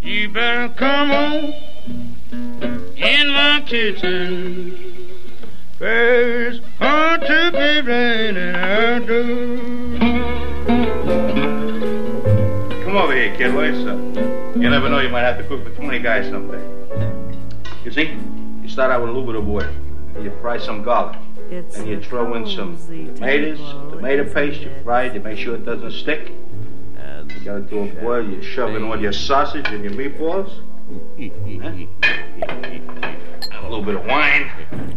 You better come on in my kitchen. First, hard to be raining out do. Come over here, kid. What's up? You never know, you might have to cook for 20 guys someday. You see, you start out with a little bit of water. You fry some garlic. Then you throw in some tomatoes, tomato paste. You fry it. You make sure it doesn't stick. You got it to a boil. You shove in all your sausage and your meatballs. A little bit of wine.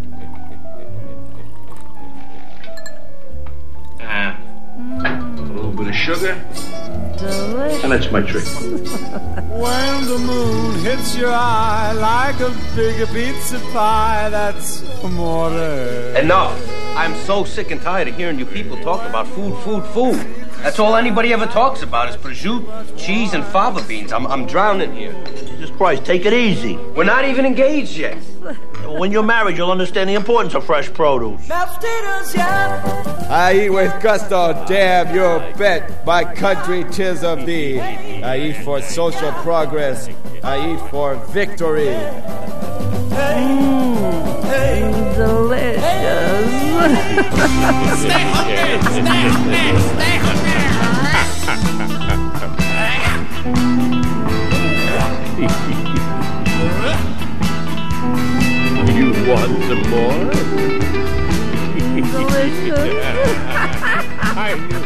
A little bit of sugar. Delicious. And that's my trick. When the moon hits your eye like a big pizza pie, that's amore. Enough. I'm so sick and tired of hearing you people talk about food. That's all anybody ever talks about is prosciutto, cheese, and fava beans. I'm drowning here. Jesus Christ, take it easy. We're not even engaged yet. When you're married, you'll understand the importance of fresh produce. I eat with gusto, damn you bet. My country, 'tis of thee. I eat for social progress. I eat for victory. Delicious. Stay hungry. Stay hungry. You want some more? Delicious. I knew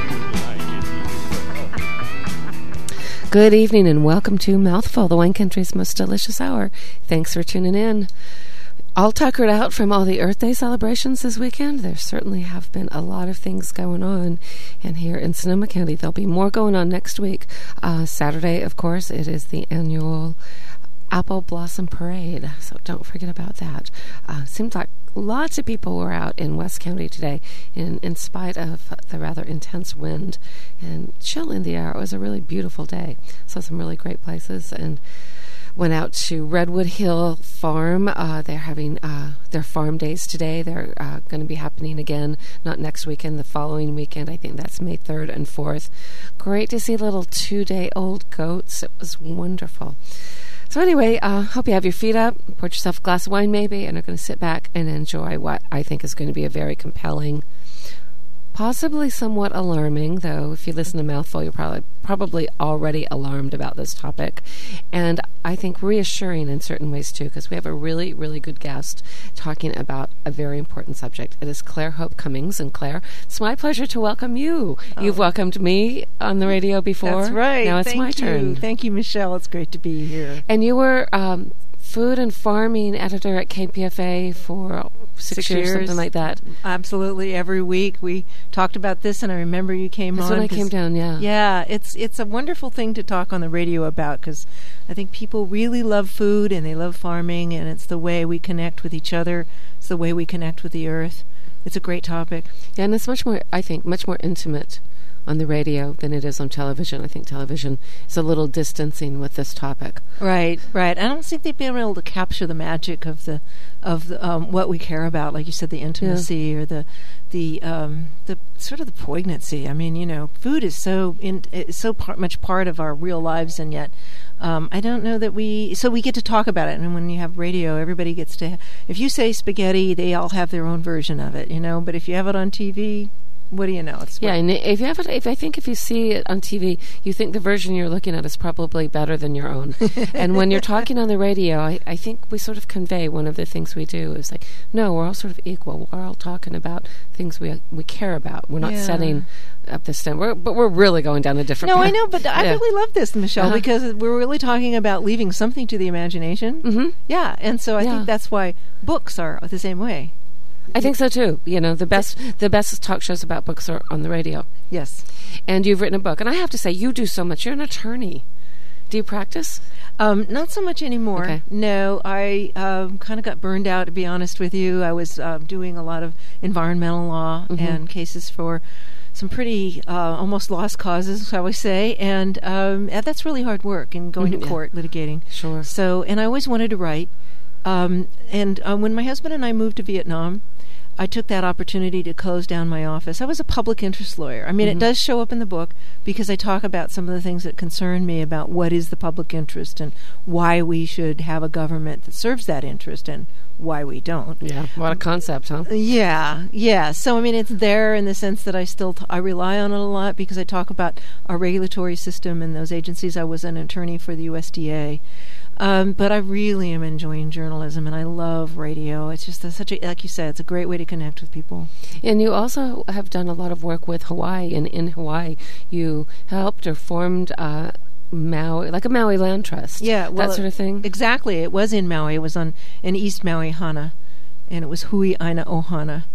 Good evening and welcome to Mouthful, the wine country's most delicious hour. Thanks for tuning in. All tuckered out from all the Earth Day celebrations this weekend. There certainly have been a lot of things going on. And here in Sonoma County, there'll be more going on next week. Saturday, of course, it is the annual Apple Blossom Parade, so don't forget about that. Seems like lots of people were out in West County today in spite of the rather intense wind and chill in the air. It was a really beautiful day. Saw some really great places and went out to Redwood Hill Farm. They're having their farm days today. They're going to be happening again, not next weekend, the following weekend. I think that's May 3rd and 4th. Great to see little 2-day-old goats. It was wonderful. So anyway, hope you have your feet up, pour yourself a glass of wine maybe, and are going to sit back and enjoy what I think is going to be a very compelling, possibly somewhat alarming, though if you listen to Mouthful, you're probably already alarmed about this topic, and I think reassuring in certain ways too, because we have a really, really good guest talking about a very important subject. It is Claire Hope Cummings, and Claire, it's my pleasure to welcome you. Oh. You've welcomed me on the radio before. That's right. Now it's my turn. Thank you, Michelle. It's great to be here. And you were food and farming editor at KPFA for 6 years, something like that. Absolutely. Every week we talked about this, and I remember you came That's on. That's when I came down, yeah. Yeah, it's a wonderful thing to talk on the radio about, because I think people really love food and they love farming, and it's the way we connect with each other. It's the way we connect with the earth. It's a great topic. Yeah, and it's much more intimate on the radio than it is on television. I think television is a little distancing with this topic. Right. I don't think they've been able to capture the magic of the what we care about, like you said, the intimacy or the sort of the poignancy. I mean, food is so much part of our real lives, and yet I don't know that we get to talk about it. And when you have radio, everybody gets to. If you say spaghetti, they all have their own version of it, But if you have it on TV, what do you know? And if you have it, if you see it on TV, you think the version you're looking at is probably better than your own. And when you're talking on the radio, I think we sort of convey one of the things we do is like, no, we're all sort of equal. We're all talking about things we care about. We're not setting up the stem, but we're really going down a different path. I know, but I really love this, Michelle, because we're really talking about leaving something to the imagination. Mm-hmm. Yeah, and so I think that's why books are the same way. I think so too. The best talk shows about books are on the radio. Yes. And you've written a book. And I have to say, you do so much. You're an attorney. Do you practice? Not so much anymore. Okay. No, I kind of got burned out, to be honest with you. I was doing a lot of environmental law and cases for some pretty almost lost causes, shall we say. And that's really hard work, and going to court, litigating. Sure. So, and I always wanted to write. And when my husband and I moved to Vietnam, I took that opportunity to close down my office. I was a public interest lawyer. I mean, it does show up in the book because I talk about some of the things that concern me about what is the public interest and why we should have a government that serves that interest and why we don't. Yeah, what a concept, huh? Yeah. So, I mean, it's there in the sense that I still I rely on it a lot because I talk about our regulatory system and those agencies. I was an attorney for the USDA. But I really am enjoying journalism, and I love radio. It's just like you said, it's a great way to connect with people. And you also have done a lot of work with Hawaii, and in Hawaii, you helped or formed Maui, like a Maui land trust. Yeah, well, that sort of thing. Exactly. It was in Maui. It was in East Maui Hana, and it was Hui Aina Ohana.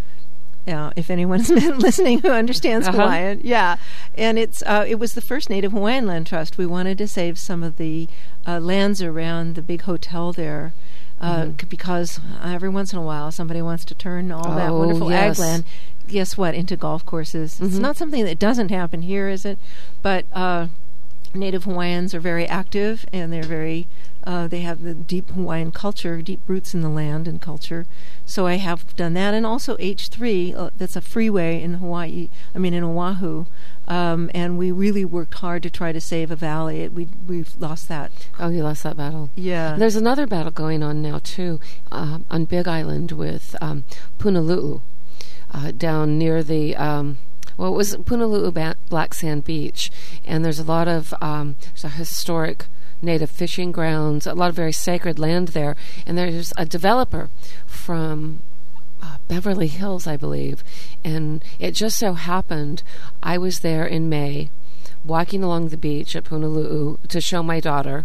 If anyone's listening who understands Hawaiian, and it was the first Native Hawaiian land trust. We wanted to save some of the lands around the big hotel there, because every once in a while somebody wants to turn all that wonderful ag land, guess what, into golf courses. It's not something that doesn't happen here, is it? But Native Hawaiians are very active, and they're very they have the deep Hawaiian culture, deep roots in the land and culture. So I have done that, and also H3. That's a freeway in Hawaii. I mean in Oahu, and we really worked hard to try to save a valley. We've lost that. Oh, you lost that battle. Yeah. There's another battle going on now too, on Big Island with Punalu'u, down near the. Well, it was Punalu'u Black Sand Beach, and there's a lot of there's a historic native fishing grounds, a lot of very sacred land there, and there's a developer from Beverly Hills, I believe, and it just so happened I was there in May walking along the beach at Punalu'u to show my daughter,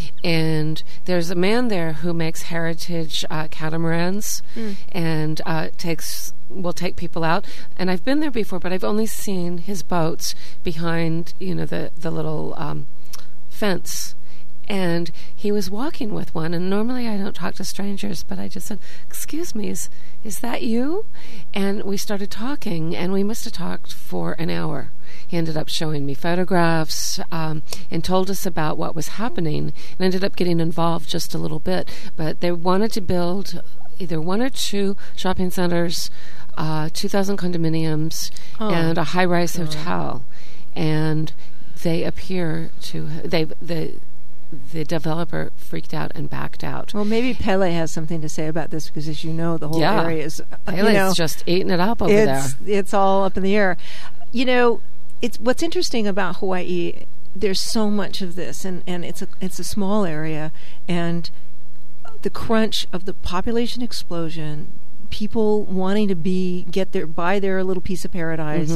and there's a man there who makes heritage catamarans and will take people out, and I've been there before, but I've only seen his boats behind the little fence. And he was walking with one, and normally I don't talk to strangers, but I just said, "Excuse me, is that you?" And we started talking, and we must have talked for an hour. He ended up showing me photographs and told us about what was happening, and ended up getting involved just a little bit. But they wanted to build either 1 or 2 shopping centers, 2,000 condominiums, and a high-rise hotel. And they appear to the developer freaked out and backed out. Well, maybe Pele has something to say about this because, as you know, the whole area is Pele's just eating it up over there. It's all up in the air. It's what's interesting about Hawaii. There's so much of this, and it's a small area, and the crunch of the population explosion. People wanting to buy their little piece of paradise.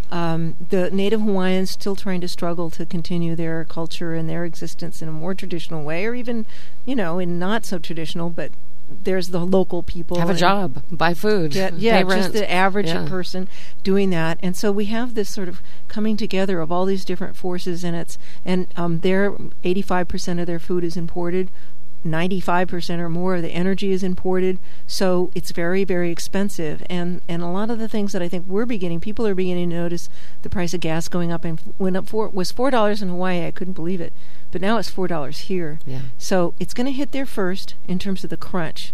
The Native Hawaiians still trying to struggle to continue their culture and their existence in a more traditional way, or even, in not so traditional, but there's the local people. Have a job, buy food, pay rent. Just the average person doing that. And so we have this sort of coming together of all these different forces, and their 85% of their food is imported. 95% or more of the energy is imported, so it's very, very expensive. And a lot of the things that I think people are beginning to notice, the price of gas going up, and went up was $4 in Hawaii. I couldn't believe it, but now it's $4 here. Yeah. So it's going to hit there first in terms of the crunch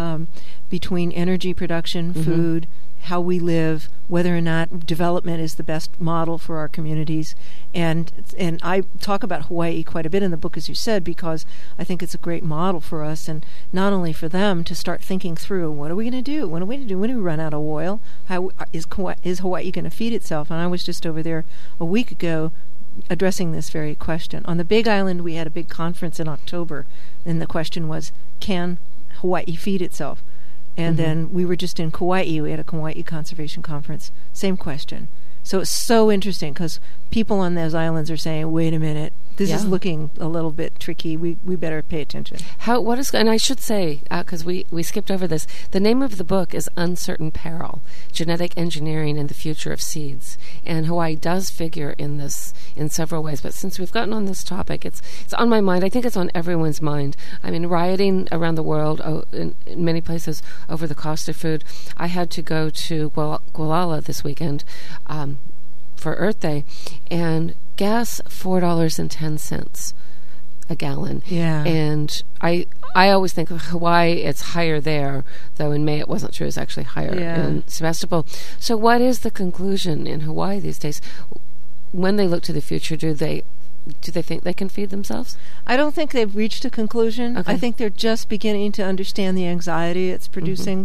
between energy production, food, how we live, whether or not development is the best model for our communities. And I talk about Hawaii quite a bit in the book, as you said, because I think it's a great model for us, and not only for them to start thinking through, what are we going to do? What are we going to do when we run out of oil? How is Hawaii going to feed itself? And I was just over there a week ago addressing this very question. On the Big Island, we had a big conference in October, and the question was, can Hawaii feed itself? And then we were just in Kauai. We had a Kauai Conservation Conference. Same question. So it's so interesting because people on those islands are saying, wait a minute, this is looking a little bit tricky. We better pay attention. And I should say, because we skipped over this, the name of the book is Uncertain Peril, Genetic Engineering and the Future of Seeds. And Hawaii does figure in this in several ways. But since we've gotten on this topic, it's on my mind. I think it's on everyone's mind. I mean, rioting around the world in many places over the cost of food. I had to go to Gualala this weekend for Earth Day, and gas $4.10. a gallon. Yeah. And I always think of Hawaii, it's higher there, though in May it wasn't true. It's actually higher in Sebastopol. So what is the conclusion in Hawaii these days? When they look to the future, do they think they can feed themselves? I don't think they've reached a conclusion. Okay. I think they're just beginning to understand the anxiety it's producing.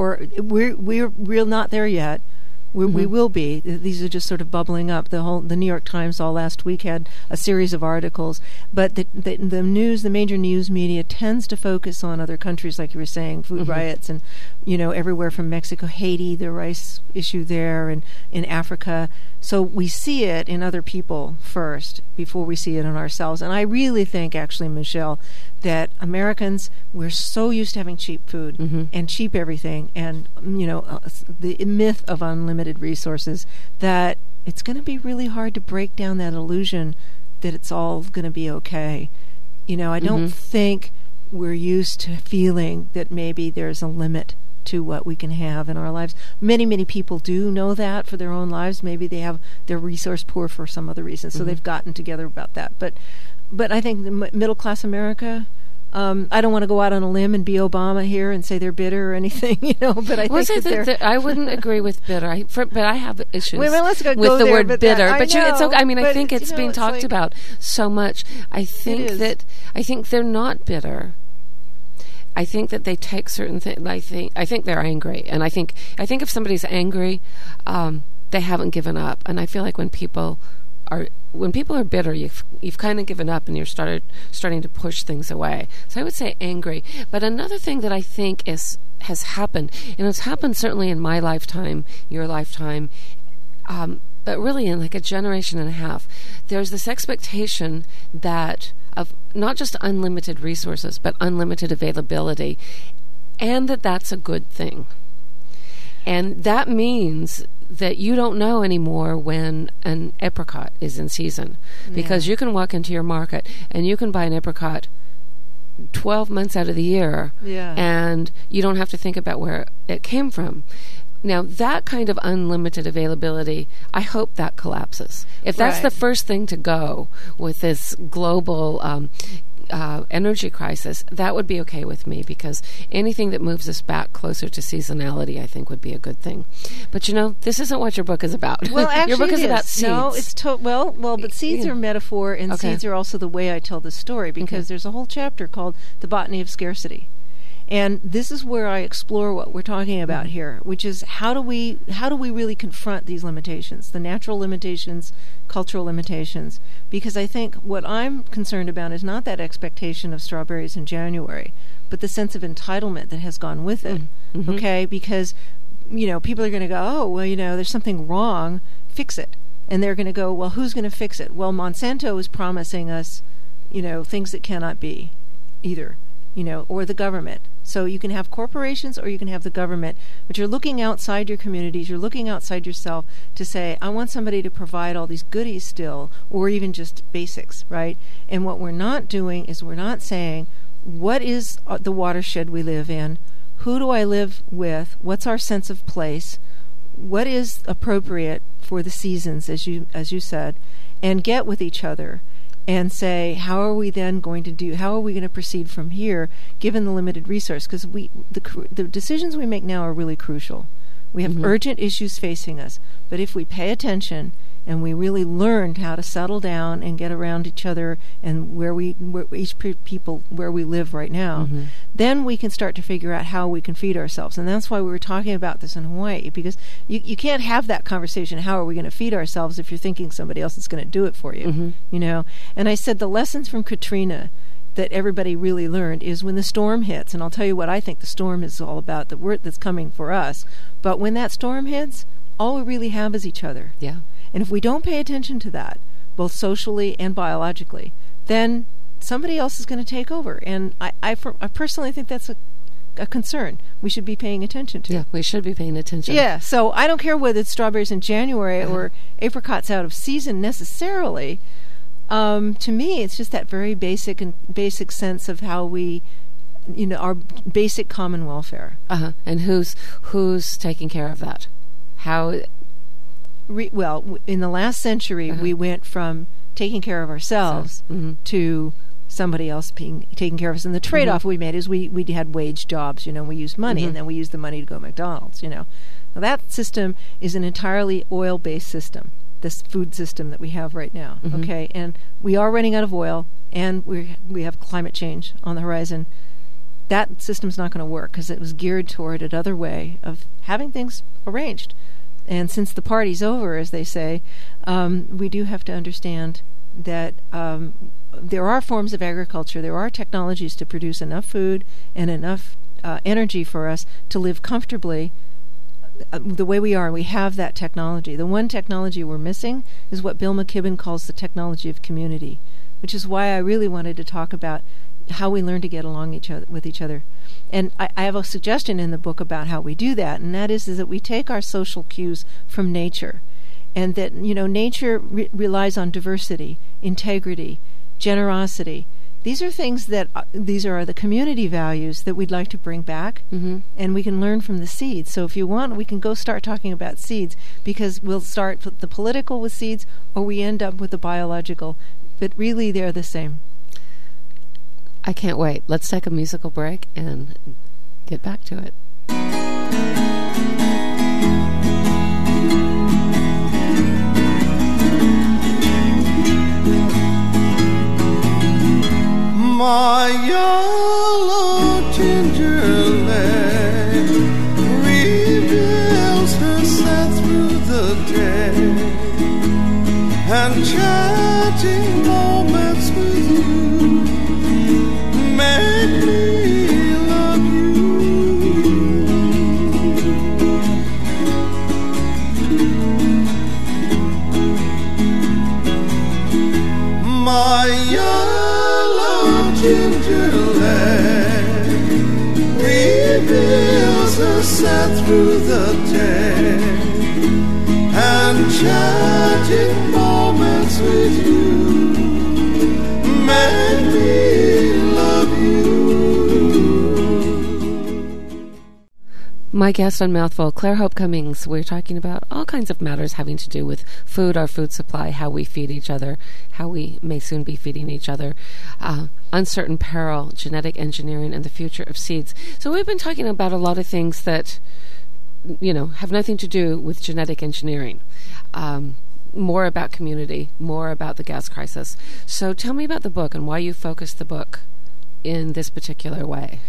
We're not there yet. We will be. These are just sort of bubbling up. The New York Times all last week had a series of articles, but the major news media tends to focus on other countries, like you were saying, food riots, and everywhere from Mexico, Haiti, the rice issue there, and in Africa. So we see it in other people first before we see it in ourselves. And I really think, actually, Michelle, that Americans, we're so used to having cheap food and cheap everything, and the myth of unlimited resources, that it's going to be really hard to break down that illusion that it's all going to be okay. I don't think we're used to feeling that maybe there's a limit to what we can have in our lives. Many people do know that for their own lives. Maybe they're resource poor for some other reason, so they've gotten together about that. But I think the middle class America, I don't want to go out on a limb and be Obama here and say they're bitter or anything, But I think that I wouldn't agree with bitter. But I have issues with the there, word bitter. But it's okay. I mean, I think it's being talked about so much. I think they're not bitter. I think that they take certain things. I think they're angry, and I think if somebody's angry, they haven't given up. And I feel like when people are bitter, you've kind of given up, and you're starting to push things away. So I would say angry. But another thing that I think has happened, and it's happened certainly in my lifetime, your lifetime, but really in like a generation and a half, there's this expectation that of not just unlimited resources, but unlimited availability, and that's a good thing. And that means that you don't know anymore when an apricot is in season, because you can walk into your market and you can buy an apricot 12 months out of the year, and you don't have to think about where it came from. Now, that kind of unlimited availability, I hope that collapses. If that's the first thing to go with this global energy crisis, that would be okay with me, because anything that moves us back closer to seasonality, I think, would be a good thing. But this isn't what your book is about. Well, actually, your book is about seeds. No, it's but seeds are metaphor, and seeds are also the way I tell the story, because there's a whole chapter called The Botany of Scarcity. And this is where I explore what we're talking about here, which is how do we really confront these limitations, the natural limitations, cultural limitations? Because I think what I'm concerned about is not that expectation of strawberries in January, but the sense of entitlement that has gone with it. Okay, because people are going to go, oh, well, there's something wrong, fix it. And they're going to go, well, who's going to fix it? Well, Monsanto is promising us, things that cannot be either, or the government. So you can have corporations or you can have the government, but you're looking outside your communities, you're looking outside yourself to say, I want somebody to provide all these goodies still, or even just basics, right? And what we're not doing is we're not saying, what is the watershed we live in? Who do I live with? What's our sense of place? What is appropriate for the seasons, as you said, and get with each other and say, how are we then going to proceed from here, given the limited resource? Because the decisions we make now are really crucial. We have urgent issues facing us, but if we pay attention and we really learned how to settle down and get around each other and where we live right now, then we can start to figure out how we can feed ourselves. And that's why we were talking about this in Hawaii, because you can't have that conversation, how are we going to feed ourselves, if you're thinking somebody else is going to do it for you, And I said the lessons from Katrina that everybody really learned is when the storm hits, and I'll tell you what I think the storm is all about, the word that's coming for us, but when that storm hits, all we really have is each other. Yeah. And if we don't pay attention to that, both socially and biologically, then somebody else is going to take over. And I personally think that's a concern we should be paying attention to. Yeah, we should be paying attention. Yeah, so I don't care whether it's strawberries in January or apricots out of season necessarily. To me, it's just that very basic sense of how we, our basic common welfare. And who's taking care of that? How? In the last century, we went from taking care of ourselves to somebody else being taking care of us. And the trade-off we made is we had wage jobs, we used money, and then we used the money to go to McDonald's, Now that system is an entirely oil-based system, this food system that we have right now, okay? And we are running out of oil, and we have climate change on the horizon. That system's not going to work because it was geared toward another way of having things arranged. And since the party's over, as they say, we do have to understand that there are forms of agriculture, there are technologies to produce enough food and enough energy for us to live comfortably the way we are, and we have that technology. The one technology we're missing is what Bill McKibben calls the technology of community, which is why I really wanted to talk about how we learn to get along with each other. And I have a suggestion in the book about how we do that, and that is that we take our social cues from nature, and that nature relies on diversity, integrity, generosity. These are things that these are the community values that we'd like to bring back, and we can learn from the seeds. So if you want, we can go start talking about seeds, because we'll start with the political with seeds, or we end up with the biological, but really they're the same. I can't wait. Let's take a musical break and get back to it. My yellow ginger leg reveals herself through the day, and chatting moments with you make me love you. My yellow ginger leg reveals herself through the day, and chatting moments with you make me love you. My guest on Mouthful, Claire Hope Cummings. We're talking about all kinds of matters having to do with food, our food supply, how we feed each other, how we may soon be feeding each other, uncertain peril, genetic engineering, and the future of seeds. So we've been talking about a lot of things that, have nothing to do with genetic engineering. More about community, more about the gas crisis. So tell me about the book and why you focused the book in this particular way.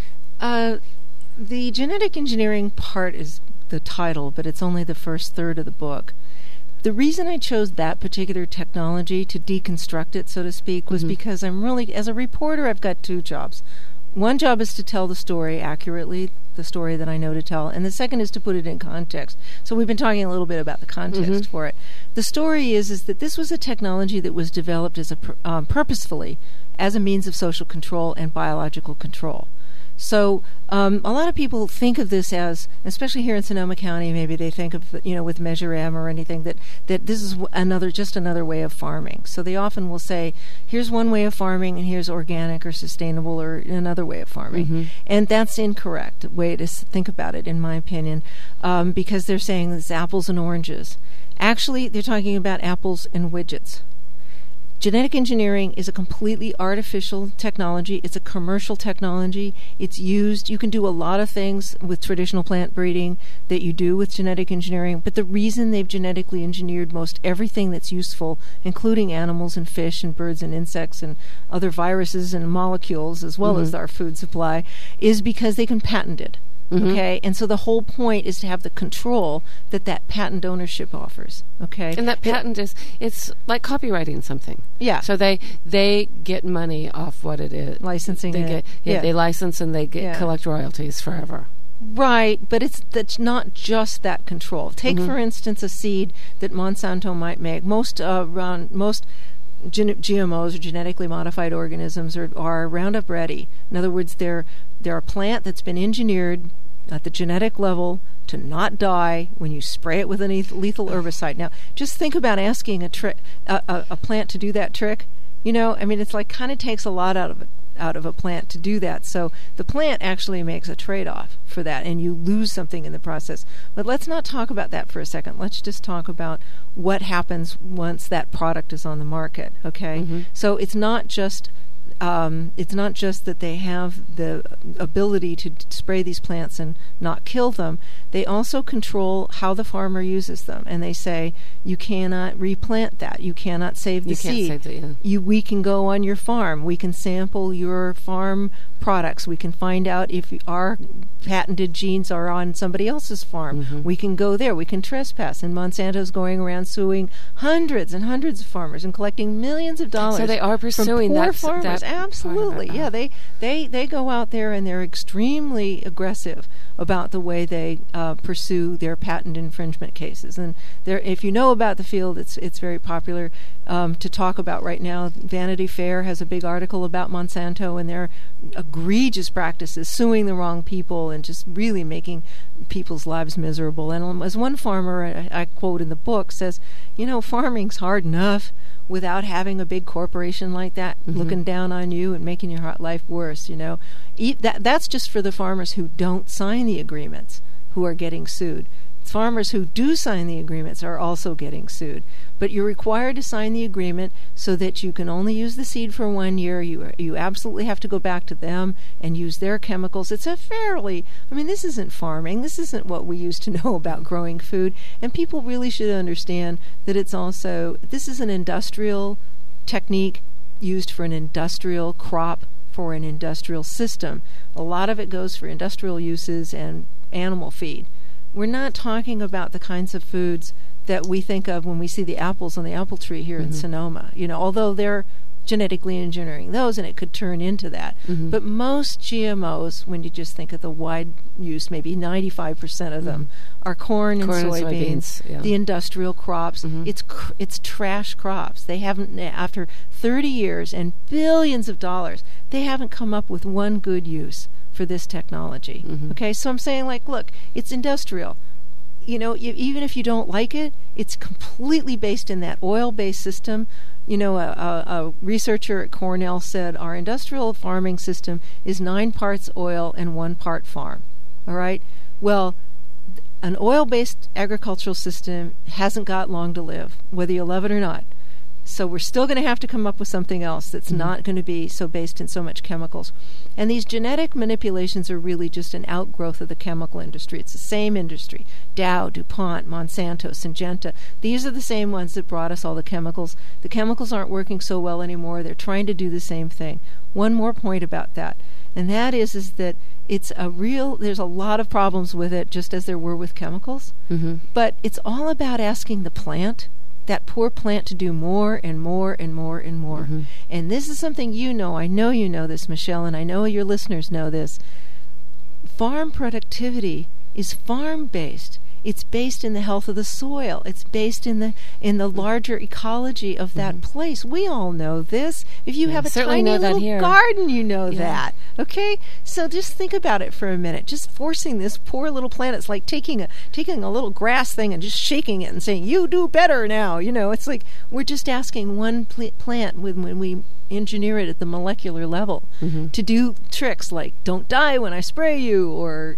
The genetic engineering part is the title, but it's only the first third of the book. The reason I chose that particular technology to deconstruct it, so to speak, was because I'm really, as a reporter, I've got two jobs. One job is to tell the story accurately, the story that I know to tell, and the second is to put it in context. So we've been talking a little bit about the context for it. The story is that this was a technology that was developed as purposefully as a means of social control and biological control. So a lot of people think of this as, especially here in Sonoma County, maybe they think of, with Measure M or anything, that this is just another way of farming. So they often will say, here's one way of farming and here's organic or sustainable or another way of farming. And that's incorrect way to think about it, in my opinion, because they're saying it's apples and oranges. Actually, they're talking about apples and widgets. Genetic engineering is a completely artificial technology. It's a commercial technology. It's used. You can do a lot of things with traditional plant breeding that you do with genetic engineering, but the reason they've genetically engineered most everything that's useful, including animals and fish and birds and insects and other viruses and molecules, as well as our food supply, is because they can patent it. Okay, and so the whole point is to have the control that patent ownership offers. Okay, and that patent it's like copyrighting something. Yeah. So they get money off what it is, licensing. They license and they collect royalties forever. Right, but that's not just that control. Take for instance a seed that Monsanto might make. Most GMOs or genetically modified organisms are Roundup ready. In other words, they're a plant that's been engineered at the genetic level to not die when you spray it with a lethal herbicide. Now, just think about asking a plant to do that trick. It's like kind of takes a lot out of a plant to do that. So the plant actually makes a trade-off for that, and you lose something in the process. But let's not talk about that for a second. Let's just talk about what happens once that product is on the market. Okay, so it's not just it's not just that they have the ability to spray these plants and not kill them. They also control how the farmer uses them, and they say you cannot replant that. You cannot save the seed. Can't save that, We can go on your farm. We can sample your farm products. We can find out if our patented genes are on somebody else's farm. We can go there. We can trespass. And Monsanto's going around suing hundreds and hundreds of farmers and collecting millions of dollars. So they are pursuing from poor farmers. Absolutely. Yeah, they go out there and they're extremely aggressive about the way they pursue their patent infringement cases. And if you know about the field, it's very popular to talk about right now. Vanity Fair has a big article about Monsanto and their egregious practices, suing the wrong people and just really making people's lives miserable. And as one farmer, I quote in the book, says, farming's hard enough without having a big corporation like that looking down on you and making your life worse. That's just for the farmers who don't sign the agreements who are getting sued. Farmers who do sign the agreements are also getting sued. But you're required to sign the agreement so that you can only use the seed for 1 year. You absolutely have to go back to them and use their chemicals. It's this isn't farming. This isn't what we used to know about growing food. And people really should understand that this is an industrial technique used for an industrial crop, for an industrial system. A lot of it goes for industrial uses and animal feed. We're not talking about the kinds of foods that we think of when we see the apples on the apple tree here in Sonoma. Although they're genetically engineering those, and it could turn into that. But most GMOs, when you just think of the wide use, maybe 95% of them are corn and soybeans, the industrial crops. It's trash crops. They haven't, after 30 years and billions of dollars, they haven't come up with one good use for this technology. Okay, so I'm saying, look, it's industrial. Even if you don't like it, it's completely based in that oil-based system. A researcher at Cornell said our industrial farming system is 9 parts oil and 1 part farm. All right? Well, an oil-based agricultural system hasn't got long to live, whether you love it or not. So we're still going to have to come up with something else that's not going to be so based in so much chemicals. And these genetic manipulations are really just an outgrowth of the chemical industry. It's the same industry. Dow, DuPont, Monsanto, Syngenta. These are the same ones that brought us all the chemicals. The chemicals aren't working so well anymore. They're trying to do the same thing. One more point about that, and that is that there's a lot of problems with it, just as there were with chemicals. But it's all about asking the plant, that poor plant, to do more and more and more and more. And this is something I know you know this, Michelle, and I know your listeners know this. Farm productivity is farm-based. It's based in the health of the soil. It's based in the larger ecology of that place. We all know this. If you have a tiny little garden, you know that. Okay? So just think about it for a minute. Just forcing this poor little plant, it's like taking a little grass thing and just shaking it and saying, you do better now. It's like we're just asking one plant when we engineer it at the molecular level to do tricks like don't die when I spray you, or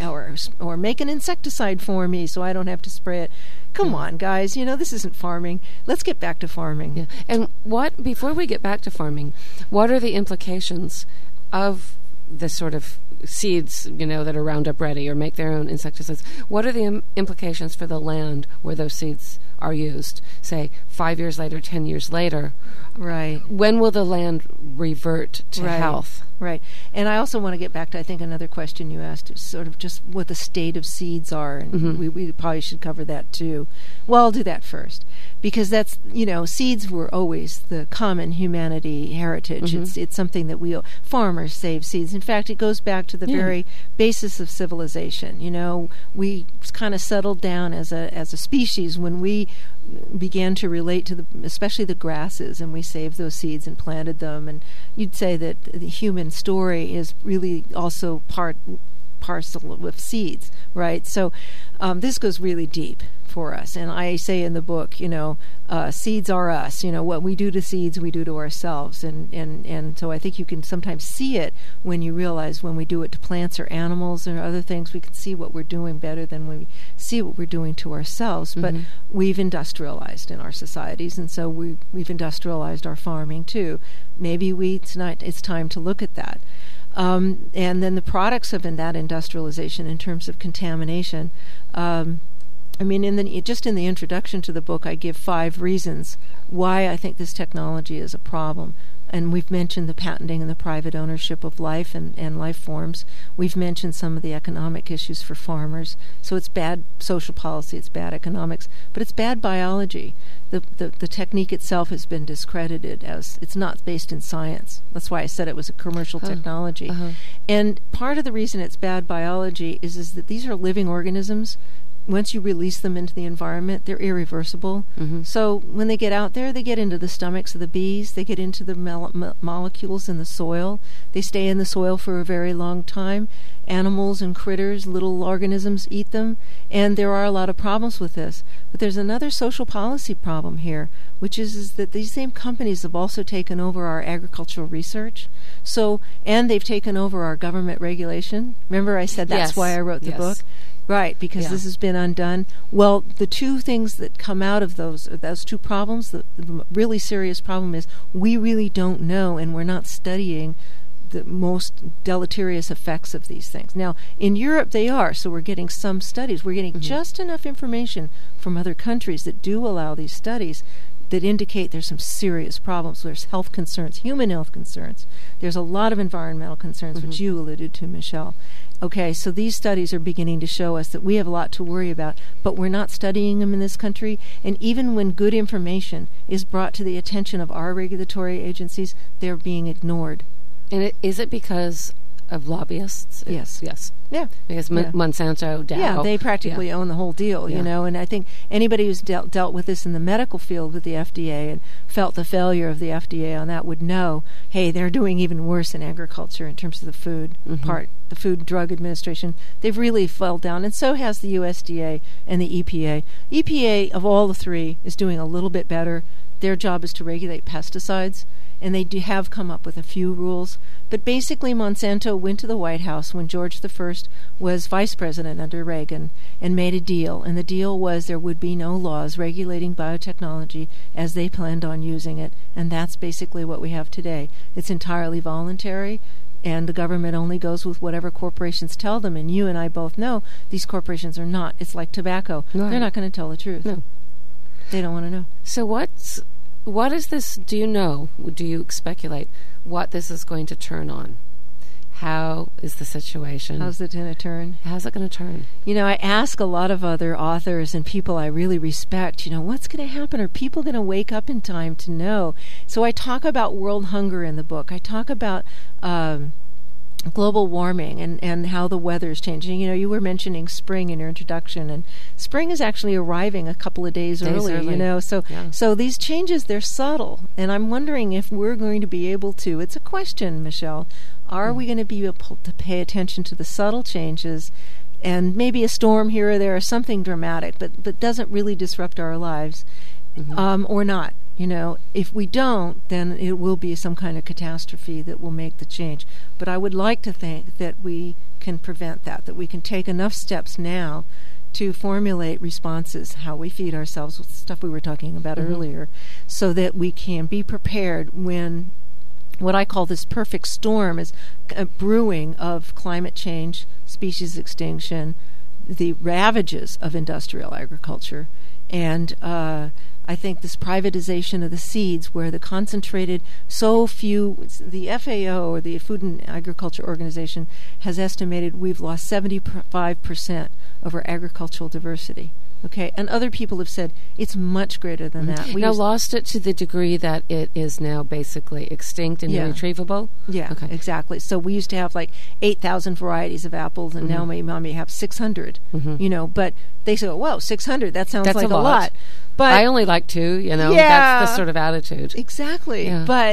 make an insecticide for me so I don't have to spray it. Come on, guys, this isn't farming. Let's get back to farming. Yeah. And before we get back to farming, what are the implications of the sort of seeds, that are Roundup Ready or make their own insecticides? What are the implications for the land where those seeds are used, say 5 years later, 10 years later? Right. When will the land revert to health? Right. And I also want to get back to, I think, another question you asked, is sort of just what the state of seeds are. And we probably should cover that too. Well, I'll do that first. Because that's, seeds were always the common humanity heritage. It's something that farmers save seeds. In fact, it goes back to the very basis of civilization. We kind of settled down as a species when we began to relate to especially the grasses, and we saved those seeds and planted them. And you'd say that the human story is really also parcel with seeds, right? So this goes really deep for us. And I say in the book, seeds are us. What we do to seeds, we do to ourselves. And so I think you can sometimes see it when you realize when we do it to plants or animals or other things, we can see what we're doing better than we see what we're doing to ourselves. But we've industrialized in our societies, and so we've industrialized our farming too. Maybe it's time to look at that. And then the products of that industrialization in terms of contamination. Just in the introduction to the book, I give 5 reasons why I think this technology is a problem. And we've mentioned the patenting and the private ownership of life and life forms. We've mentioned some of the economic issues for farmers. So it's bad social policy, it's bad economics, but it's bad biology. The technique itself has been discredited as it's not based in science. That's why I said it was a commercial technology. And part of the reason it's bad biology is that these are living organisms. Once you release them into the environment, they're irreversible. So when they get out there, they get into the stomachs of the bees, they get into the molecules in the soil, they stay in the soil for a very long time. Animals and critters, little organisms eat them, and there are a lot of problems with this. But there's another social policy problem here, which is that these same companies have also taken over our agricultural research. And they've taken over our government regulation. Remember I said that's why I wrote the book? Right, because this has been undone. Well, the two things that come out of those two problems, the really serious problem is we really don't know, and we're not studying the most deleterious effects of these things. Now, in Europe they are, so we're getting some studies. We're getting just enough information from other countries that do allow these studies that indicate there's some serious problems. There's health concerns, human health concerns. There's a lot of environmental concerns, which you alluded to, Michelle. Okay, so these studies are beginning to show us that we have a lot to worry about, but we're not studying them in this country. And even when good information is brought to the attention of our regulatory agencies, they're being ignored. And is it because of lobbyists? Yes. Yeah. Because Monsanto, Dow. Yeah, they practically own the whole deal, and I think anybody who's dealt with this in the medical field with the FDA and felt the failure of the FDA on that would know, hey, they're doing even worse in agriculture in terms of the food part, the Food and Drug Administration. They've really fell down, and so has the USDA and the EPA. EPA, of all the three, is doing a little bit better. Their job is to regulate pesticides, and they have come up with a few rules. But basically, Monsanto went to the White House when George I was vice president under Reagan and made a deal. And the deal was there would be no laws regulating biotechnology as they planned on using it. And that's basically what we have today. It's entirely voluntary, and the government only goes with whatever corporations tell them. And you and I both know these corporations are not. It's like tobacco. Right. They're not going to tell the truth. No. They don't want to know. So what is this? Do you know? Do you speculate what this is going to turn on? How is the situation? How's it going to turn? How's it going to turn? I ask a lot of other authors and people I really respect, what's going to happen? Are people going to wake up in time to know? So I talk about world hunger in the book. I talk about global warming and how the weather is changing. You were mentioning spring in your introduction, and spring is actually arriving a couple of days early. So these changes, they're subtle, and I'm wondering if we're going to be able to, it's a question, Michelle, are we going to be able to pay attention to the subtle changes, and maybe a storm here or there or something dramatic, but doesn't really disrupt our lives, or not? If we don't, then it will be some kind of catastrophe that will make the change. But I would like to think that we can prevent that we can take enough steps now to formulate responses, how we feed ourselves with stuff we were talking about earlier, so that we can be prepared when what I call this perfect storm is a brewing of climate change, species extinction, the ravages of industrial agriculture, and I think this privatization of the seeds, where the concentrated so few, the FAO, or the Food and Agriculture Organization, has estimated we've lost 75% of our agricultural diversity. Okay, and other people have said it's much greater than that. We lost it to the degree that it is now basically extinct and irretrievable? Yeah, okay. Exactly. So we used to have like 8,000 varieties of apples, and now we may have 600, but they say, whoa, 600, that sounds like a lot. But I only like 2, that's the sort of attitude. Exactly. Yeah. But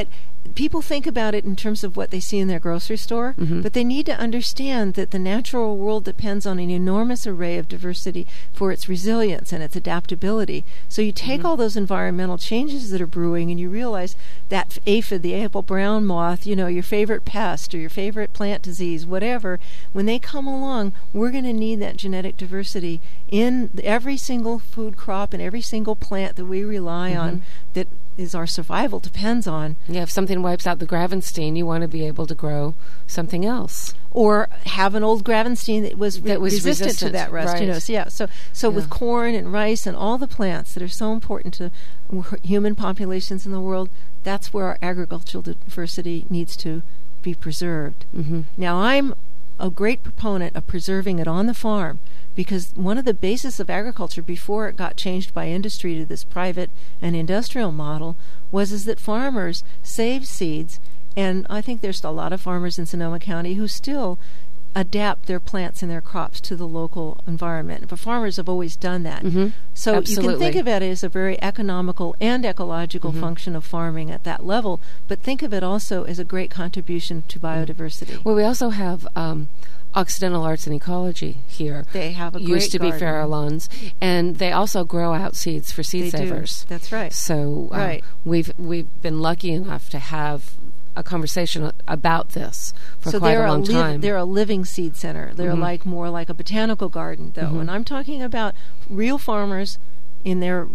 people think about it in terms of what they see in their grocery store, but they need to understand that the natural world depends on an enormous array of diversity for its resilience and its adaptability. So you take all those environmental changes that are brewing and you realize that aphid, the apple brown moth, your favorite pest or your favorite plant disease, whatever, when they come along, we're going to need that genetic diversity in every single food crop and every single plant that we rely on, that is our survival depends on. Yeah, if something wipes out the Gravenstein, you want to be able to grow something else, or have an old Gravenstein that was resistant to that rust. Right. So with corn and rice and all the plants that are so important to human populations in the world, that's where our agricultural diversity needs to be preserved. Now, I'm a great proponent of preserving it on the farm, because one of the bases of agriculture before it got changed by industry to this private and industrial model was that farmers saved seeds, and I think there's a lot of farmers in Sonoma County who still adapt their plants and their crops to the local environment. But farmers have always done that. So Absolutely. You can think of it as a very economical and ecological function of farming at that level, but think of it also as a great contribution to biodiversity. Well, we also have Occidental Arts and Ecology here. They have a great used to garden. be Farallons, and they also grow out seeds for seed savers. That's right. So we've been lucky enough to have a conversation about this for quite a long time. They're a living seed center. They're more like a botanical garden, though. And I'm talking about real farmers in their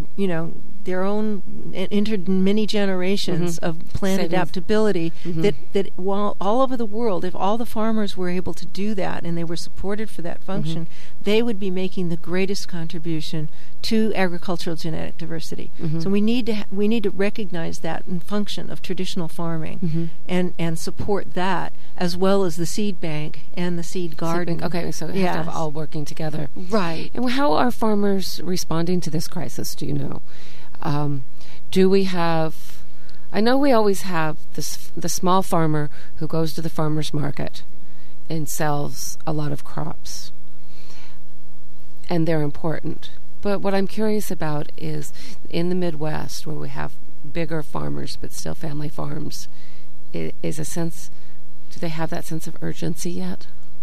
own many generations of plant adaptability, that while all over the world, if all the farmers were able to do that and they were supported for that function, they would be making the greatest contribution to agricultural genetic diversity. So we need to recognize that function of traditional farming and support that, as well as the seed bank and the seed garden. Okay, so we have to have all working together. Right. And how are farmers responding to this crisis, do you know? Do we have... I know we always have the small farmer who goes to the farmer's market and sells a lot of crops. And they're important. But what I'm curious about is in the Midwest, where we have bigger farmers but still family farms, is a sense... Do they have that sense of urgency yet?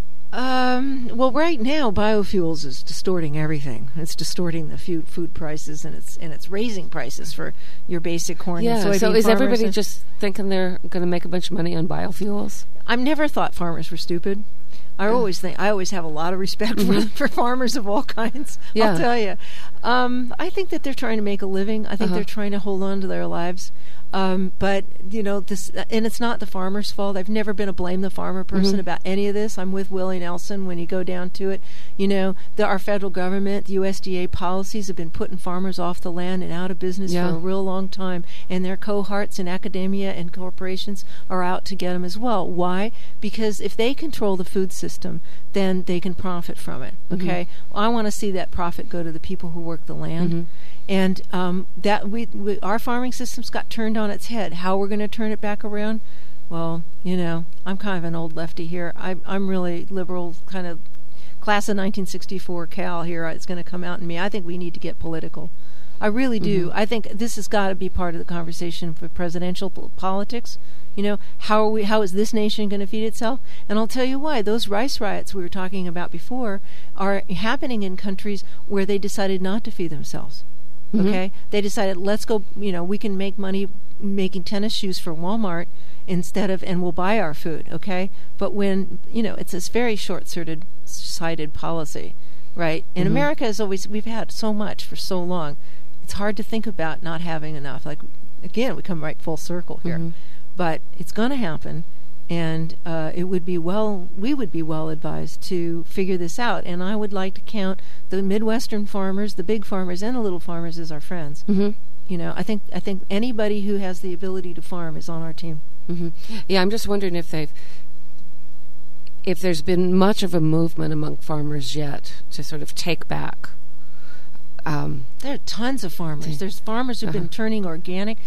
Well, right now, biofuels is distorting everything. It's distorting the food prices, and it's raising prices for your basic corn and soybean. So is farmers. everybody just thinking they're going to make a bunch of money on biofuels? I've never thought farmers were stupid. I always have a lot of respect for farmers of all kinds. Yeah. I'll tell you. I think that they're trying to make a living. I think they're trying to hold on to their lives. But this, and it's not the farmer's fault. I've never been a blame the farmer person about any of this. I'm with Willie Nelson when you go down to it. Our federal government, the USDA policies have been putting farmers off the land and out of business for a real long time. And their cohorts in academia and corporations are out to get them as well. Why? Because if they control the food system, then they can profit from it. Okay, I want to see that profit go to the people who work the land. And that our farming system's got turned on its head. How we're going to turn it back around? Well, I'm kind of an old lefty here. I'm really liberal, kind of class of 1964 Cal here. It's going to come out in me. I think we need to get political. I really do. I think this has got to be part of the conversation for presidential politics. How is this nation going to feed itself? And I'll tell you why. Those rice riots we were talking about before are happening in countries where they decided not to feed themselves. Okay, they decided, let's go. We can make money making tennis shoes for Walmart and we'll buy our food. Okay, but when it's this very short-sighted policy, right? In America, we've had so much for so long. It's hard to think about not having enough. Like again, we come right full circle here, but it's going to happen. And we would be well advised to figure this out. And I would like to count the Midwestern farmers, the big farmers, and the little farmers as our friends. I think anybody who has the ability to farm is on our team. Yeah, I'm just wondering if there's been much of a movement among farmers yet to sort of take back. There are tons of farmers. There's farmers who've been turning organic.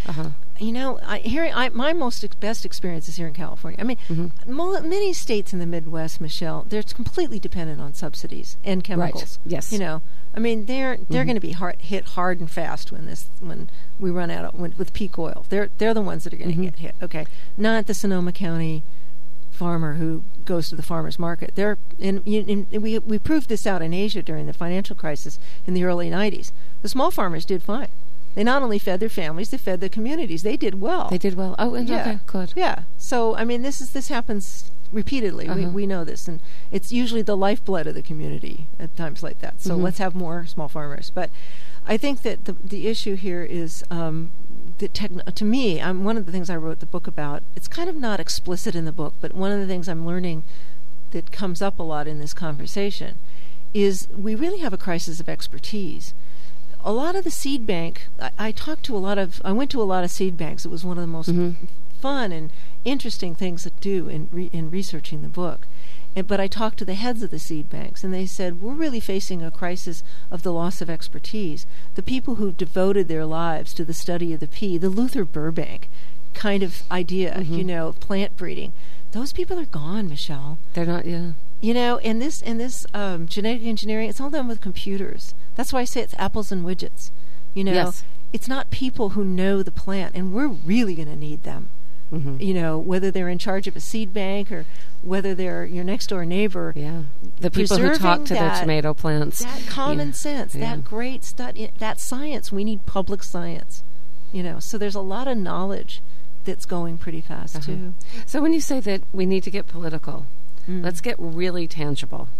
My best experience is here in California. I mean, many states in the Midwest, Michelle, they're completely dependent on subsidies and chemicals. Right. Yes. I mean, they're going to be hit hard and fast when we run out with peak oil. They're the ones that are going to get hit. Okay, not the Sonoma County farmer who goes to the farmer's market. We proved this out in Asia during the financial crisis in the early 90s. The small farmers did fine. They not only fed their families, they fed the communities. They did well. Oh, and okay, good. Yeah. So I mean, this happens repeatedly. We know this, and it's usually the lifeblood of the community at times like that. So let's have more small farmers. But I think that the issue here is to me, one of the things I wrote the book about. It's kind of not explicit in the book, but one of the things I'm learning that comes up a lot in this conversation is we really have a crisis of expertise. A lot of the seed bank, I went to a lot of seed banks. It was one of the most fun and interesting things to do in researching the book. But I talked to the heads of the seed banks, and they said, we're really facing a crisis of the loss of expertise. The people who've devoted their lives to the study of the pea, the Luther Burbank kind of idea, of plant breeding, those people are gone, Michelle. They're not, yeah. And this genetic engineering, it's all done with computers. That's why I say it's apples and widgets. Yes. It's not people who know the plant, and we're really going to need them. Whether they're in charge of a seed bank or whether they're your next door neighbor. Yeah, the people who talk to their tomato plants. That common sense, that great study, that science. We need public science. So there's a lot of knowledge that's going pretty fast too. So when you say that we need to get political, let's get really tangible.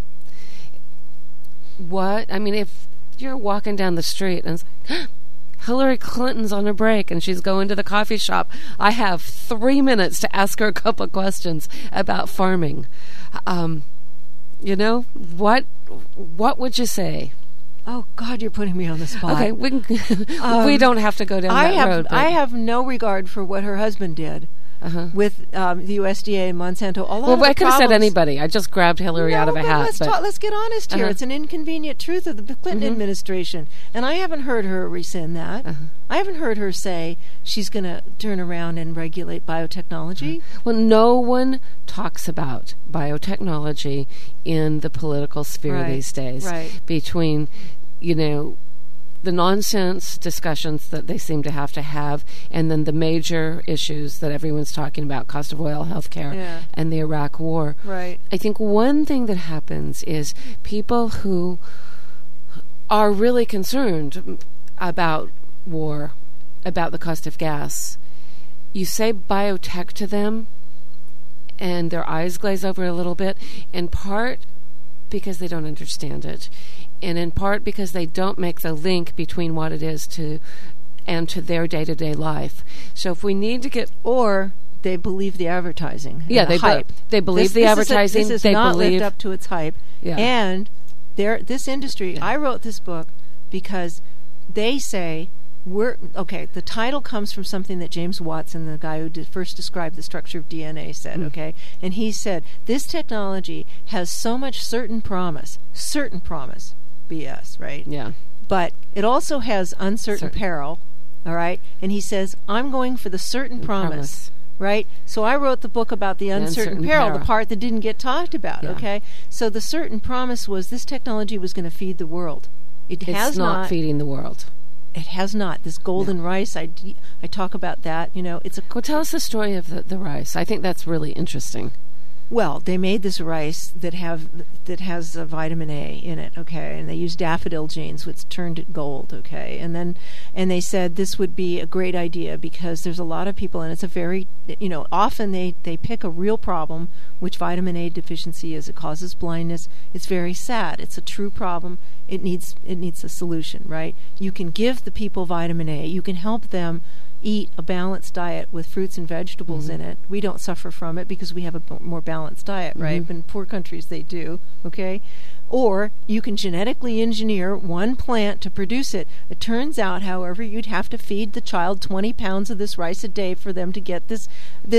If you're walking down the street and it's like, Hillary Clinton's on a break and she's going to the coffee shop, I have 3 minutes to ask her a couple of questions about farming. What would you say? Oh God, you're putting me on the spot. Okay, we don't have to go down that road. But I have no regard for what her husband did. With the USDA and Monsanto. I could have said anybody. I just grabbed Hillary out of a hat. Let's get honest here. It's an inconvenient truth of the Clinton administration. And I haven't heard her rescind that. I haven't heard her say she's going to turn around and regulate biotechnology. Well, no one talks about biotechnology in the political sphere these days. Right. Between, the nonsense discussions that they seem to have, and then the major issues that everyone's talking about, cost of oil, healthcare, and the Iraq war. Right. I think one thing that happens is people who are really concerned about war, about the cost of gas, you say biotech to them, and their eyes glaze over a little bit, in part because they don't understand it, and in part because they don't make the link between what it is to their day-to-day life. So if we need to get... Or they believe the advertising. Yeah, they believe the advertising. This is not lived up to its hype. Yeah. And this industry... I wrote this book because they say... the title comes from something that James Watson, the guy who first described the structure of DNA, said, okay? And he said, this technology has so much certain promise, BS, right? Yeah. But it also has uncertain peril, all right? And he says, I'm going for the certain promise, right? So I wrote the book about the uncertain peril, the part that didn't get talked about, okay? So the certain promise was this technology was going to feed the world. It's not feeding the world. It has not. This golden rice, I talk about that. Tell us the story of the rice. I think that's really interesting. Well, they made this rice that has vitamin A in it, okay, and they used daffodil genes, which turned it gold, okay, and they said this would be a great idea because there's a lot of people, and it's a very, often they pick a real problem, which vitamin A deficiency is. It causes blindness. It's very sad. It's a true problem. It needs a solution, right? You can give the people vitamin A. You can help them eat a balanced diet with fruits and vegetables in it. We don't suffer from it because we have a more balanced diet, right? But in poor countries they do, okay? Or you can genetically engineer one plant to produce it. It turns out, however, you'd have to feed the child 20 pounds of this rice a day for them to get this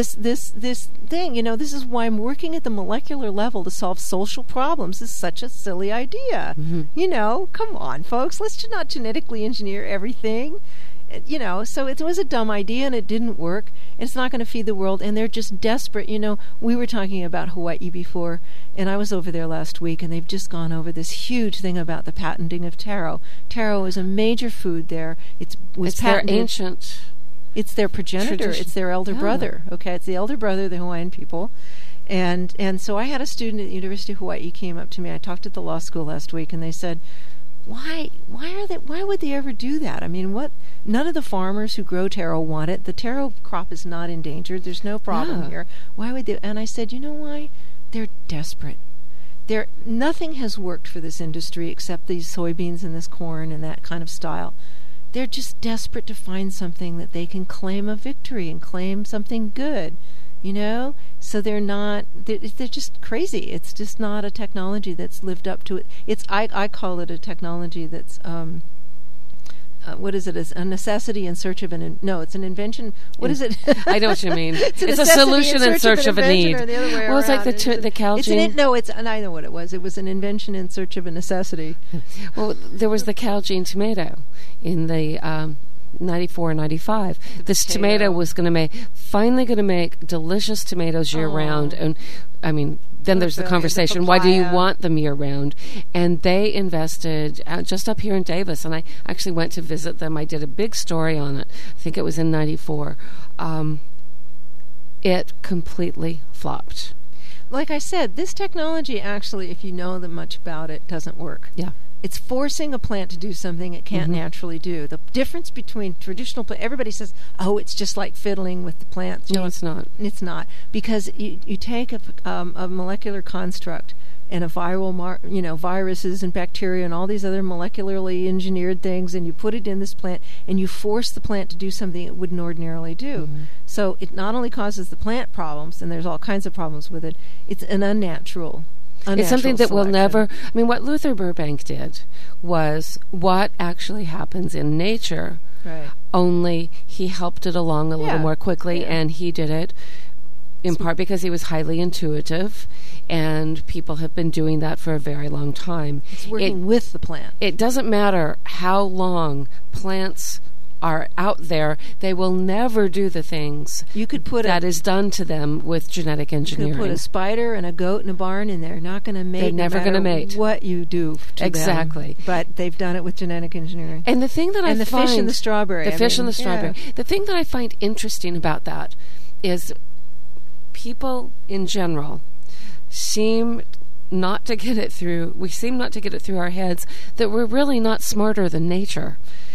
thing. This is why I'm working at the molecular level to solve social problems. It's such a silly idea. Come on, folks. Let's not genetically engineer everything. So it was a dumb idea and it didn't work. It's not going to feed the world, and they're just desperate. We were talking about Hawaii before, and I was over there last week, and they've just gone over this huge thing about the patenting of taro. Taro is a major food there. It's their ancient. It's their progenitor. Tradition. It's their elder brother. Okay, it's the elder brother of the Hawaiian people. And so I had a student at the University of Hawaii came up to me. I talked at the law school last week, and they said, Why would they ever do that? I mean, none of the farmers who grow taro want it. The taro crop is not endangered. There's no problem here. Why would they? And I said, you know why? They're desperate. Nothing has worked for this industry except these soybeans and this corn and that kind of style. They're just desperate to find something that they can claim a victory and claim something good, So they're just crazy. It's just not a technology that's lived up to it. I call it a technology that's, what is it? It's a necessity in search of it's an invention. What is it? I know what you mean. It's a solution in search of a need. Well, it's like the Calgene. I know what it was. It was an invention in search of a necessity. Well, there was the Calgene tomato in the 94, 95. This tomato was finally going to make delicious tomatoes year round. And I mean, then there's the conversation, why do you want them year round? And they invested just up here in Davis, and I actually went to visit them. I did a big story on it. I think it was in 94. It completely flopped. Like I said, this technology actually, if you know that much about it, doesn't work. Yeah. It's forcing a plant to do something it can't naturally do. The difference between traditional plant, everybody says, it's just like fiddling with the plants. No, it's not. It's not. Because you take a molecular construct and a viral, viruses and bacteria and all these other molecularly engineered things, and you put it in this plant, and you force the plant to do something it wouldn't ordinarily do. Mm-hmm. So it not only causes the plant problems, and there's all kinds of problems with it, it's an unnatural it's something that will never. I mean, what Luther Burbank did was what actually happens in nature. Right. Only he helped it along a little more quickly, and he did it in part because he was highly intuitive, and people have been doing that for a very long time. It's working with the plant. It doesn't matter how long plants are out there, they will never do the things that is done to them with genetic engineering. You could put a spider and a goat in a barn, and they're not going to mate. They're never going to mate. What you do to them. But they've done it with genetic engineering. And the thing that I find... And the fish and the strawberry. The thing that I find interesting about that is people in general seem not to get it through... We seem not to get it through our heads that we're really not smarter than nature.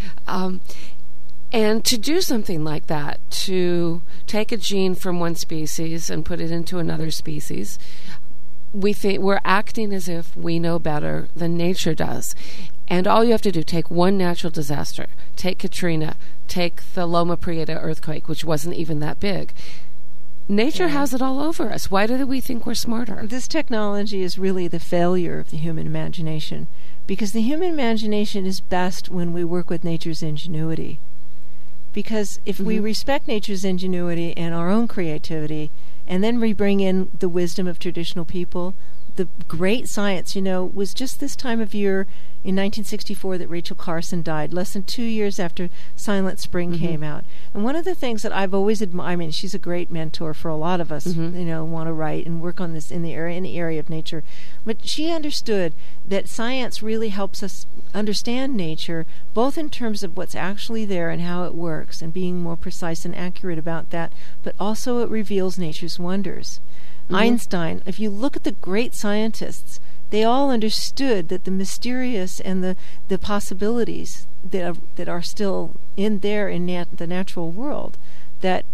And to do something like that, to take a gene from one species and put it into another species, we think we're acting as if we know better than nature does. And all you have to do, take one natural disaster, take Katrina, take the Loma Prieta earthquake, which wasn't even that big. Nature has it all over us. Why do we think we're smarter? This technology is really the failure of the human imagination, because the human imagination is best when we work with nature's ingenuity. Because if we respect nature's ingenuity and our own creativity, and then we bring in the wisdom of traditional people, the great science, was just this time of year in 1964 that Rachel Carson died, less than 2 years after Silent Spring came out. And one of the things that I've always admired, I mean, she's a great mentor for a lot of us, want to write and work on this in the area of nature. But she understood that science really helps us understand nature, both in terms of what's actually there and how it works, and being more precise and accurate about that, but also it reveals nature's wonders. Einstein, if you look at the great scientists, they all understood that the mysterious and the possibilities that are still in the natural world, that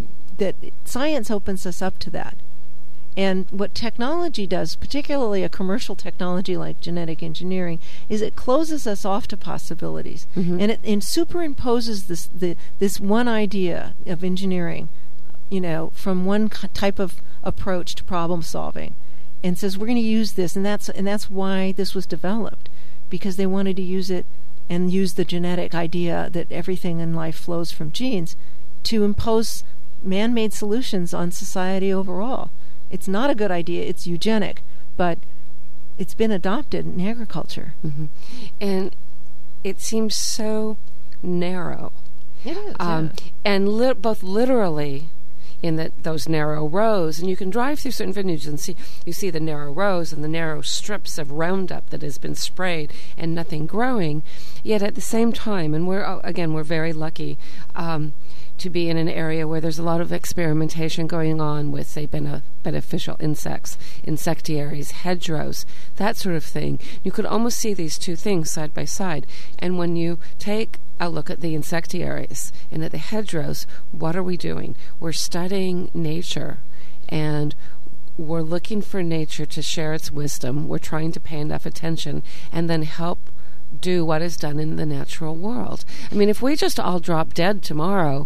science opens us up to that. And what technology does, particularly a commercial technology like genetic engineering, is it closes us off to possibilities, and it superimposes this one idea of engineering, from one type of approach to problem solving, and says we're going to use this, and that's why this was developed, because they wanted to use it and use the genetic idea that everything in life flows from genes to impose man-made solutions on society overall. It's not a good idea. It's eugenic, but it's been adopted in agriculture. And it seems so narrow. It is, and both literally in those narrow rows, and you can drive through certain vineyards and you see the narrow rows and the narrow strips of Roundup that has been sprayed and nothing growing. Yet at the same time, and we're very lucky to be in an area where there's a lot of experimentation going on with, say, beneficial insects, insectiaries, hedgerows, that sort of thing. You could almost see these two things side by side. And when you take a look at the insectiaries and at the hedgerows, what are we doing? We're studying nature, and we're looking for nature to share its wisdom. We're trying to pay enough attention and then help do what is done in the natural world. I mean, if we just all drop dead tomorrow,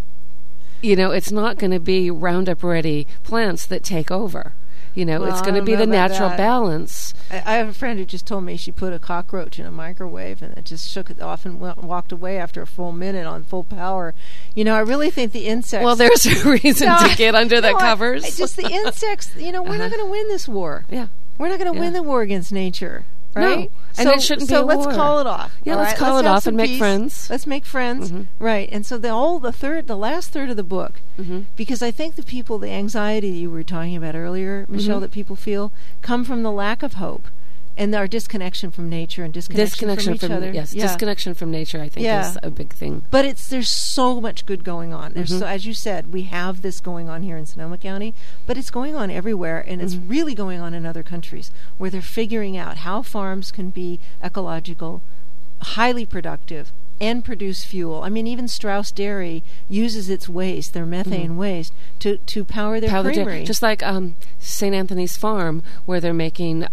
it's not going to be Roundup ready plants that take over. It's going to be the natural balance. I have a friend who just told me she put a cockroach in a microwave and it just shook it off and walked away after a full minute on full power. I really think the insects... Well, there's a reason to get under the covers. Just the insects, we're not going to win this war. Yeah. We're not going to win the war against nature. Right? No. And it shouldn't be a war. So let's call it off. Yeah, let's call it off and make friends. Let's make friends. Mm-hmm. Right. And so the last third of the book, because I think the anxiety you were talking about earlier, Michelle, that people feel, come from the lack of hope and our disconnection from nature and disconnection from each other. Yes, disconnection from nature, I think, is a big thing. But there's so much good going on. There's as you said, we have this going on here in Sonoma County, but it's going on everywhere, and it's really going on in other countries where they're figuring out how farms can be ecological, highly productive, and produce fuel. I mean, even Strauss Dairy uses its waste, their methane waste, to power their creamery. Just like St. Anthony's Farm, where they're making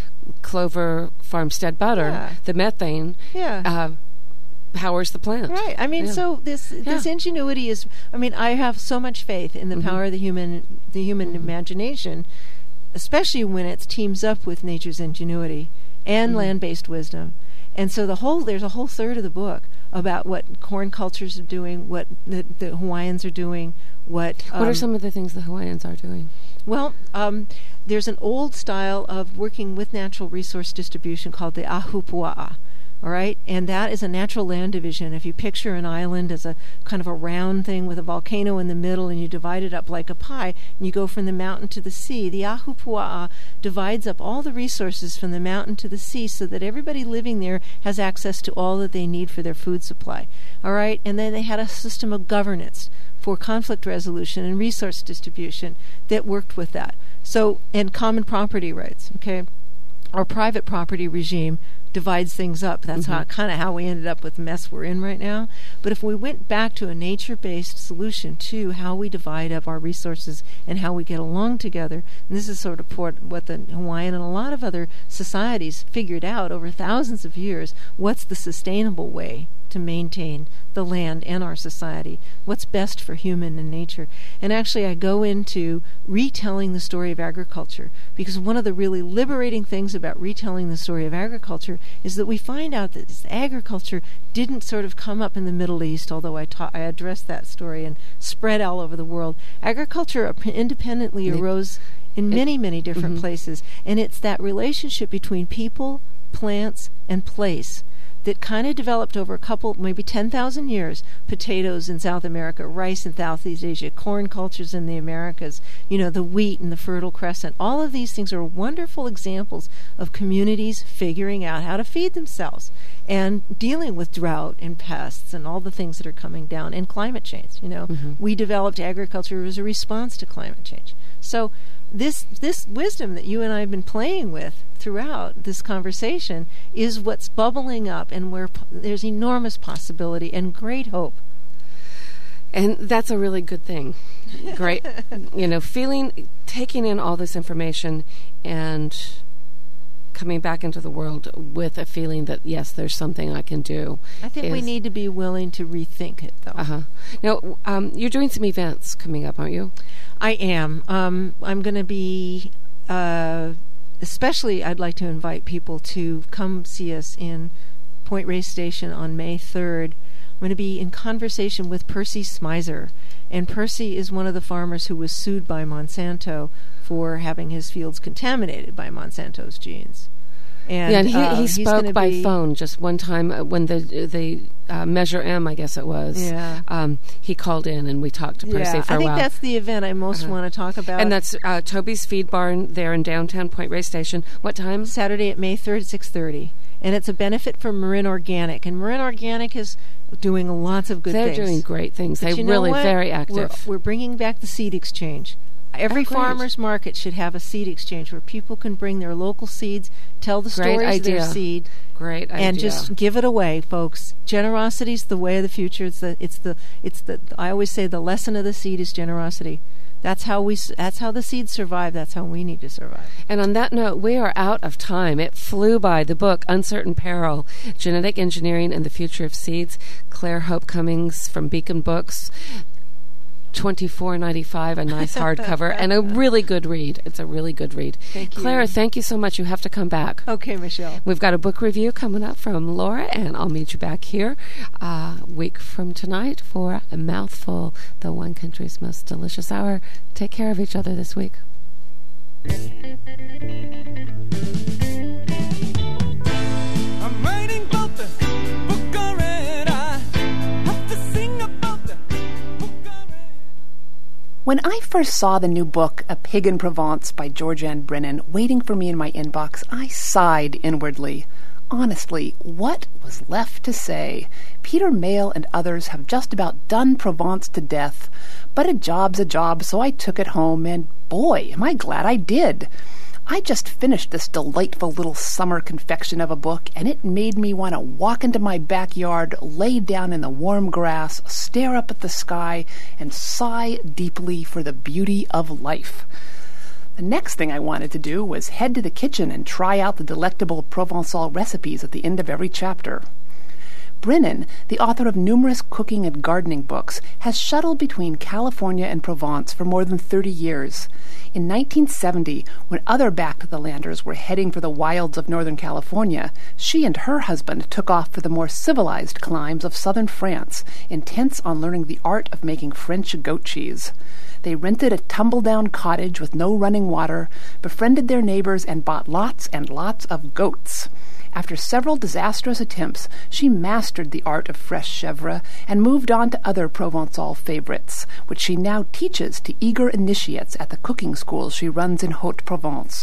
Clover Farmstead butter, the methane powers the plant. Right. I mean, so this ingenuity is. I mean, I have so much faith in the power of the human imagination, especially when it teams up with nature's ingenuity and land-based wisdom. And so there's a whole third of the book about what corn cultures are doing, what the Hawaiians are doing, what are some of the things the Hawaiians are doing? Well, there's an old style of working with natural resource distribution called the ahupua'a, all right? And that is a natural land division. If you picture an island as a kind of a round thing with a volcano in the middle and you divide it up like a pie and you go from the mountain to the sea, the ahupua'a divides up all the resources from the mountain to the sea so that everybody living there has access to all that they need for their food supply, all right? And then they had a system of governance for conflict resolution and resource distribution that worked with that. So, and common property rights, okay? Our private property regime divides things up. That's how we ended up with the mess we're in right now. But if we went back to a nature-based solution to how we divide up our resources and how we get along together, and this is sort of what the Hawaiian and a lot of other societies figured out over thousands of years, what's the sustainable way to maintain the land and our society, what's best for human and nature. And actually I go into retelling the story of agriculture, because one of the really liberating things about retelling the story of agriculture is that we find out that this agriculture didn't sort of come up in the Middle East, although I addressed that story and spread all over the world. Agriculture independently arose in many, many different places, and it's that relationship between people, plants, and place that kind of developed over a couple, maybe 10,000 years. Potatoes in South America, rice in Southeast Asia, corn cultures in the Americas, the wheat and the Fertile Crescent. All of these things are wonderful examples of communities figuring out how to feed themselves and dealing with drought and pests and all the things that are coming down, and climate change. We developed agriculture as a response to climate change. So this wisdom that you and I have been playing with throughout this conversation is what's bubbling up, and where there's enormous possibility and great hope. And that's a really good thing. Great, taking in all this information and coming back into the world with a feeling that, yes, there's something I can do. I think we need to be willing to rethink it, though. Now, you're doing some events coming up, aren't you? I am. I'm going to be, especially I'd like to invite people to come see us in Point Reyes Station on May 3rd. I'm going to be in conversation with Percy Smizer. And Percy is one of the farmers who was sued by Monsanto for having his fields contaminated by Monsanto's genes. And he spoke by phone just one time when the Measure M, I guess it was. Yeah. He called in and we talked to Percy for a while. I think that's the event I most want to talk about. And that's Toby's Feed Barn there in downtown Point Reyes Station. What time? Saturday at May 3rd at 6:30. And it's a benefit for Marin Organic. And Marin Organic is doing lots of good things. They're doing great things. They're really very active. We're bringing back the seed exchange. Every farmer's market should have a seed exchange where people can bring their local seeds, tell the stories of their seed. Great idea. And just give it away, folks. Generosity is the way of the future. I always say the lesson of the seed is generosity. That's how the seeds survive. That's how we need to survive. And on that note, we are out of time. It flew by. The book, Uncertain Peril, Genetic Engineering and the Future of Seeds, Claire Hope Cummings from Beacon Books. $24.95, a nice hardcover, and a really good read. It's a really good read. Thank you. Claire, thank you so much. You have to come back. Okay, Michelle. We've got a book review coming up from Laura, and I'll meet you back here a week from tonight for A Mouthful, the One Country's most delicious hour. Take care of each other this week. I'm writing about the book already. I have to sing about the book already. When I first saw the new book, A Pig in Provence by Georgianne Brennan, waiting for me in my inbox, I sighed inwardly. Honestly, what was left to say? Peter Mayle and others have just about done Provence to death. But a job's a job, so I took it home, and boy, am I glad I did. I just finished this delightful little summer confection of a book, and it made me want to walk into my backyard, lay down in the warm grass, stare up at the sky, and sigh deeply for the beauty of life. The next thing I wanted to do was head to the kitchen and try out the delectable Provençal recipes at the end of every chapter. Brennan, the author of numerous cooking and gardening books, has shuttled between California and Provence for more than 30 years. In 1970, when other back-to-the-landers were heading for the wilds of Northern California, she and her husband took off for the more civilized climes of southern France, intent on learning the art of making French goat cheese. They rented a tumble-down cottage with no running water, befriended their neighbors, and bought lots and lots of goats. After several disastrous attempts, she mastered the art of fresh chèvre and moved on to other Provençal favorites, which she now teaches to eager initiates at the cooking schools she runs in Haute-Provence.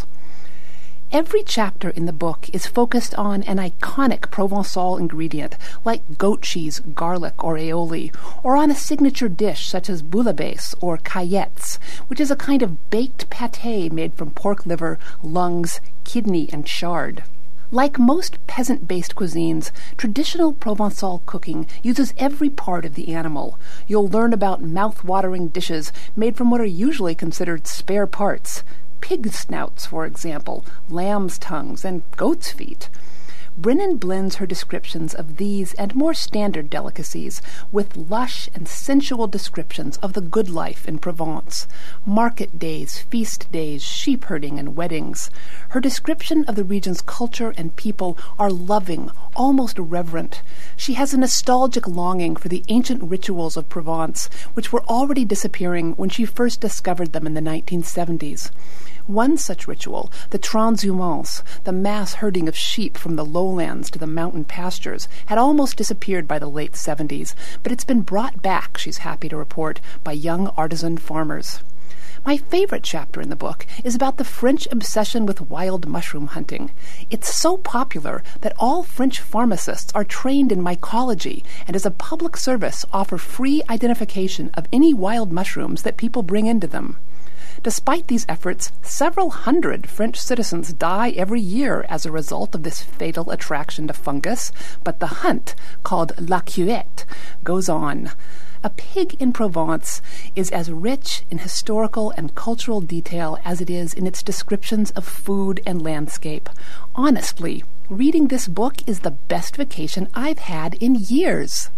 Every chapter in the book is focused on an iconic Provençal ingredient, like goat cheese, garlic, or aioli, or on a signature dish such as bouillabaisse or caillettes, which is a kind of baked pâté made from pork liver, lungs, kidney, and chard. Like most peasant-based cuisines, traditional Provençal cooking uses every part of the animal. You'll learn about mouth-watering dishes made from what are usually considered spare parts. Pig snouts, for example, lamb's tongues, and goat's feet. Brennan blends her descriptions of these and more standard delicacies with lush and sensual descriptions of the good life in Provence. Market days, feast days, sheep herding, and weddings. Her description of the region's culture and people are loving, almost reverent. She has a nostalgic longing for the ancient rituals of Provence, which were already disappearing when she first discovered them in the 1970s. One such ritual, the transhumance, the mass herding of sheep from the lowlands to the mountain pastures, had almost disappeared by the late 70s, but it's been brought back, she's happy to report, by young artisan farmers. My favorite chapter in the book is about the French obsession with wild mushroom hunting. It's so popular that all French pharmacists are trained in mycology and as a public service offer free identification of any wild mushrooms that people bring into them. Despite these efforts, several hundred French citizens die every year as a result of this fatal attraction to fungus, but the hunt, called la cueillette, goes on. A Pig in Provence is as rich in historical and cultural detail as it is in its descriptions of food and landscape. Honestly, reading this book is the best vacation I've had in years.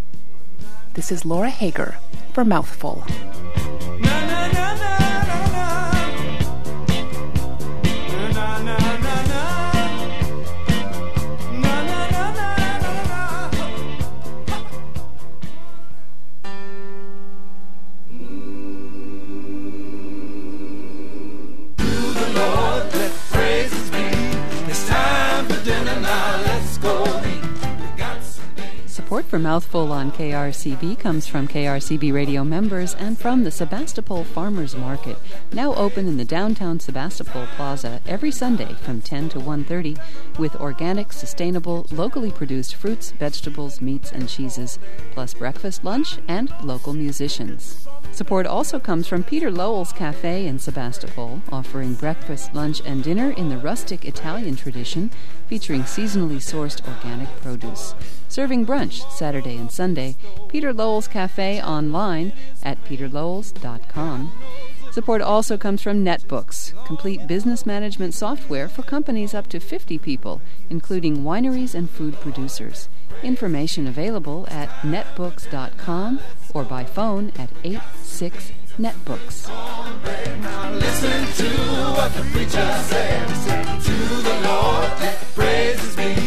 This is Laura Hager for Mouthful. Lord, let praises be this time. Support for Mouthful on KRCB comes from KRCB Radio members and from the Sebastopol Farmers Market, now open in the downtown Sebastopol Plaza every Sunday from 10 to 1:30 with organic, sustainable, locally produced fruits, vegetables, meats, and cheeses, plus breakfast, lunch, and local musicians. Support also comes from Peter Lowell's Cafe in Sebastopol, offering breakfast, lunch, and dinner in the rustic Italian tradition, featuring seasonally sourced organic produce. Serving brunch Saturday and Sunday. Peter Lowell's Cafe online at peterlowells.com. Support also comes from NetBooks, complete business management software for companies up to 50 people, including wineries and food producers. Information available at netbooks.com or by phone at 86-NetBooks. Now listen to what the preacher says. To the Lord, praises be